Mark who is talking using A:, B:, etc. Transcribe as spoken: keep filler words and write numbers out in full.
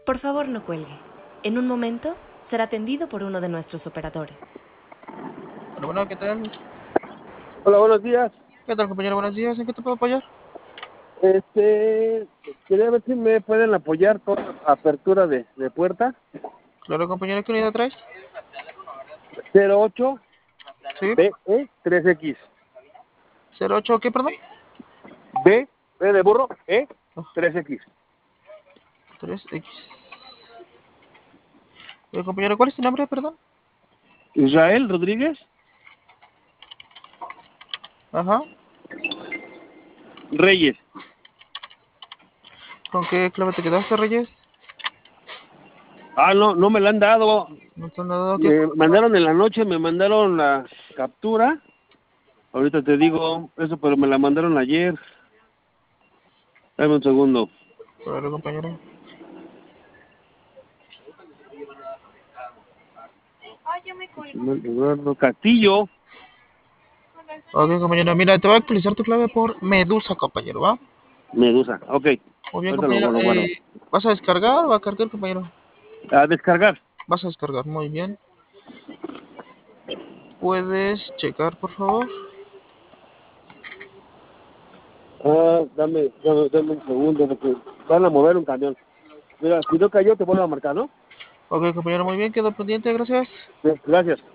A: Por favor, no cuelgue. En un momento será atendido por uno de nuestros operadores.
B: Bueno, bueno, ¿qué tal?
C: Hola, buenos días.
B: ¿Qué tal, compañero? Buenos días. ¿En qué te puedo apoyar?
C: Este, quería ver si me pueden apoyar con apertura de, de puerta.
B: Claro, compañero, ¿qué unidad traes?
C: cero ocho
B: Sí.
C: B E tres X.
B: cero ocho, ¿qué, perdón?
C: B, B de burro, E
B: Oh,
C: tres X.
B: tres X. Eh, compañero, ¿cuál es tu nombre, perdón?
C: Israel Rodríguez
B: Ajá.
C: Reyes.
B: ¿Con qué clave te quedaste, Reyes?
C: Ah, no, no me la han dado.
B: No te han dado qué.
C: Me mandaron en la noche, me mandaron la captura. Ahorita te digo eso, pero me la mandaron ayer. Dame un segundo.
B: Claro, compañero.
C: Eduardo Castillo.
B: Ok, compañero, mira, te voy a actualizar tu clave por Medusa, compañero, ¿va?
C: Medusa, ok.
B: Muy bien,
C: Ahorita lo,
B: compañero.
C: lo guardo.
B: Eh, ¿vas a descargar o va a cargar, compañero?
C: A descargar.
B: Vas a descargar, muy bien. ¿Puedes checar, por favor?
C: Ah, dame, dame, dame un segundo porque van a mover un camión. Mira, si no cayó te vuelvo a marcar, ¿no?
B: Ok, compañero, muy bien, quedó pendiente, gracias.
C: Sí, gracias.